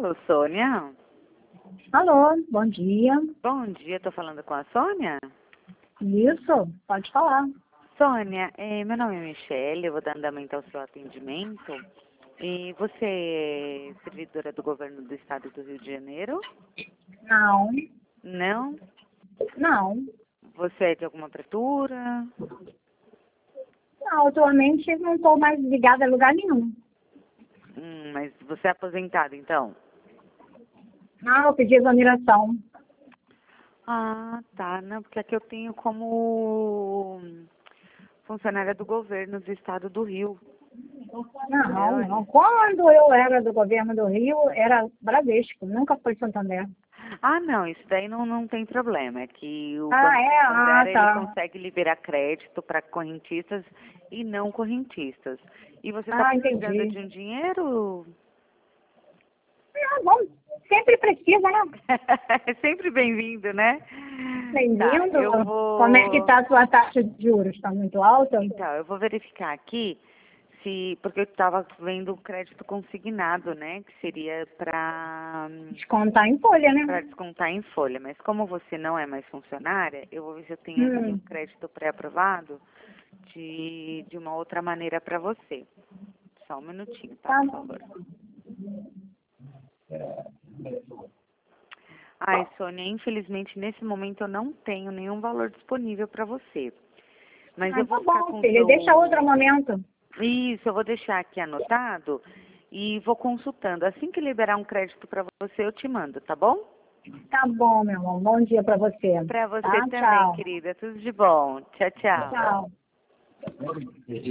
Alô, Sônia? Alô, bom dia. Bom dia, estou falando com a Sônia? Isso, pode falar. Sônia, meu nome é Michele, eu vou dar andamento ao seu atendimento. E você é servidora do governo do estado do Rio de Janeiro? Não, Não? não. Você é de alguma prefeitura? Não, atualmente não estou mais ligada a lugar nenhum. Mas você é aposentada, então? Não, eu pedi exoneração. Ah, tá. Não, porque aqui eu tenho como funcionária do governo do estado do Rio. Não, não. Quando eu era do governo do Rio, era Bradesco, nunca foi Santander. Ah, não, isso daí não tem problema. É que o Ah, Banco é? Ah, Santander, ele tá. consegue liberar crédito para correntistas e não correntistas. E você está Ah, precisando entendi. de um dinheiro? Ah, bom, sempre precisa, né? É sempre bem-vindo, né? Tá, Bem-vindo. eu Como é que vou... está a sua taxa de juros? Está muito alta? Então, eu vou verificar aqui se... Porque eu estava vendo o crédito consignado, né? Que seria Descontar em folha, para né? descontar em folha. Mas como você não é mais funcionária, eu vou ver se eu tenho aqui um Hum, crédito pré-aprovado de uma outra maneira para você. Só um minutinho, tá, tá. por favor. Ai, Sônia, infelizmente nesse momento eu não tenho nenhum valor disponível para você. Mas eu Ah, vou tá ficar bom, com o filha. Deixa outro seu... momento. Isso, eu vou deixar aqui anotado e vou consultando. Assim que liberar um crédito para você, eu te mando, tá bom? Tá bom, meu amor. Bom dia pra você. Para você Tá? também, Tchau. querida. Tudo de bom. Tchau, tchau. Tchau.